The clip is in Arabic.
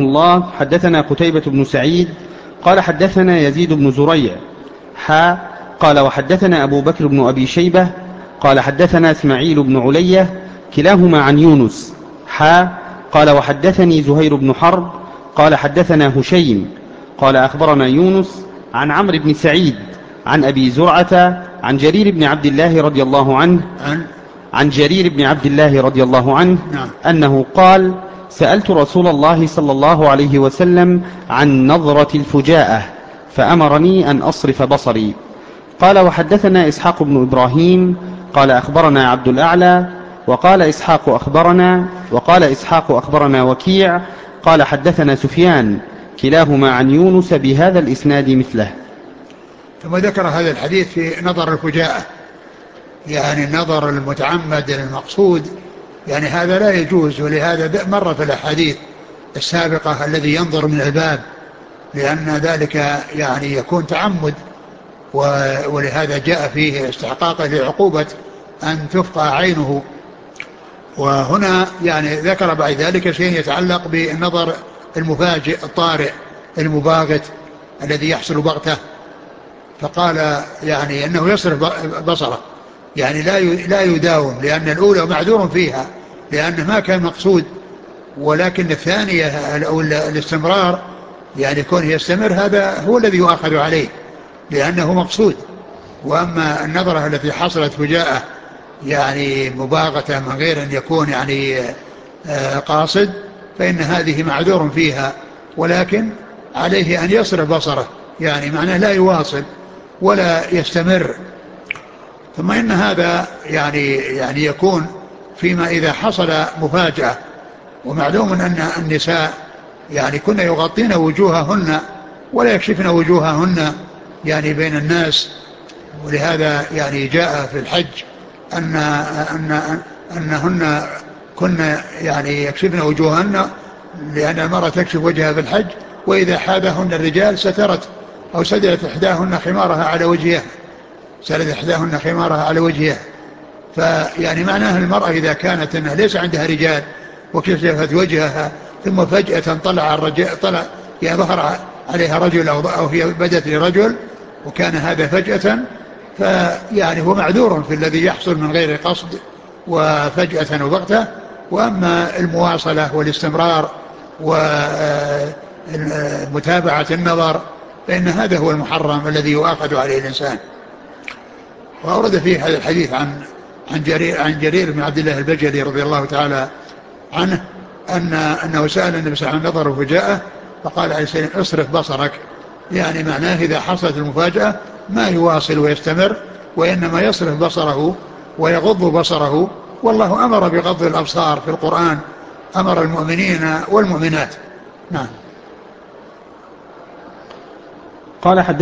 الله حدثنا قتيبة بن سعيد قال حدثنا يزيد بن زريع قال وحدثنا أبو بكر بن أبي شيبة قال حدثنا إسماعيل بن علية كلاهما عن يونس قال وحدثني زهير بن حرب قال حدثنا هشيم قال أخبرنا يونس عن عمرو بن سعيد عن أبي زرعة عن جرير بن عبد الله رضي الله عنه نعم. أنه قال سألت رسول الله صلى الله عليه وسلم عن نظرة الفجاءة فأمرني أن أصرف بصري. قال وحدثنا إسحاق بن إبراهيم قال أخبرنا عبد الأعلى وقال إسحاق أخبرنا وكيع قال حدثنا سفيان كلاهما عن يونس بهذا الإسناد مثله. ثم ذكر هذا الحديث في نظر الفجاءة، يعني النظر المتعمد المقصود، يعني هذا لا يجوز، ولهذا مر في الأحاديث السابقة الذي ينظر من الباب، لأن ذلك يعني يكون تعمد، ولهذا جاء فيه استحقاقه لعقوبة أن تفقع عينه. وهنا يعني ذكر بعد ذلك شيء يتعلق بالنظر المفاجئ الطارئ المباغت الذي يحصل بغته، فقال يعني أنه يصرف بصره، يعني لا يداوم، لأن الأولى معذور فيها لأنه ما كان مقصود، ولكن الثانية أو الاستمرار يعني يكون يستمر، هذا هو الذي يؤخذ عليه لأنه مقصود. وأما النظرة التي حصلت فجاءة يعني مباغتة من غير أن يكون يعني قاصد، فإن هذه معذور فيها، ولكن عليه أن يصرف بصره، يعني معناه لا يواصل ولا يستمر. ثم إن هذا يعني يكون فيما إذا حصل مفاجأة، ومعلوم أن النساء يعني كن يغطين وجوههن ولا يكشفن وجوههن يعني بين الناس، ولهذا يعني جاء في الحج أنهن كن يعني يكشفن وجوههن، لأن المرأة تكشف وجهها في الحج، وإذا حاذهن الرجال سترت أو سدلت إحداهن خمارها على وجهها. فيعني معناها المرأة إذا كانت أنها ليس عندها رجال وكشفت وجهها ثم فجأة طلع يعني ظهر عليها رجل أو هي بدت لرجل وكان هذا فجأة، فيعني هو معذور في الذي يحصل من غير قصد وفجأة وبغتة. وأما المواصلة والاستمرار ومتابعة النظر فإن هذا هو المحرم الذي يؤاخذ عليه الإنسان. وأورد فيه هذا الحديث عن جرير بن عبد الله البجلي رضي الله تعالى عنه أنه سأل النبي صلى الله عليه وسلم عن نظر الفجاءة فقال عليه السلام اصرف بصرك، يعني معناه إذا حصلت المفاجأة ما يواصل ويستمر، وإنما يصرف بصره ويغض بصره. والله أمر بغض الأبصار في القرآن، أمر المؤمنين والمؤمنات. نعم. قال